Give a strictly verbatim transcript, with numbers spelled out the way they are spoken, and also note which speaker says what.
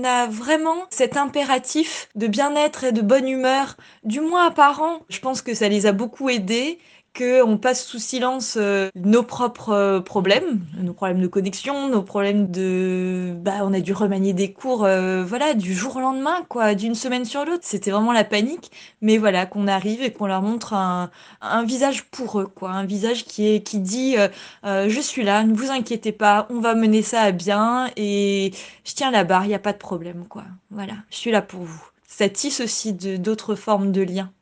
Speaker 1: on a vraiment cet impératif de bien-être et de bonne humeur, du moins apparent. Je pense que ça les a beaucoup aidés, qu'on passe sous silence euh, nos propres euh, problèmes, nos problèmes de connexion, nos problèmes de... Bah, on a dû remanier des cours, euh, voilà, du jour au lendemain, quoi, d'une semaine sur l'autre. C'était vraiment la panique. Mais voilà, qu'on arrive et qu'on leur montre un, un visage pour eux, quoi. Un visage qui est, qui dit, euh, euh, je suis là, ne vous inquiétez pas, on va mener ça à bien et je tiens la barre, il n'y a pas de problème, quoi. Voilà, je suis là pour vous. Ça tisse aussi de- d'autres formes de liens.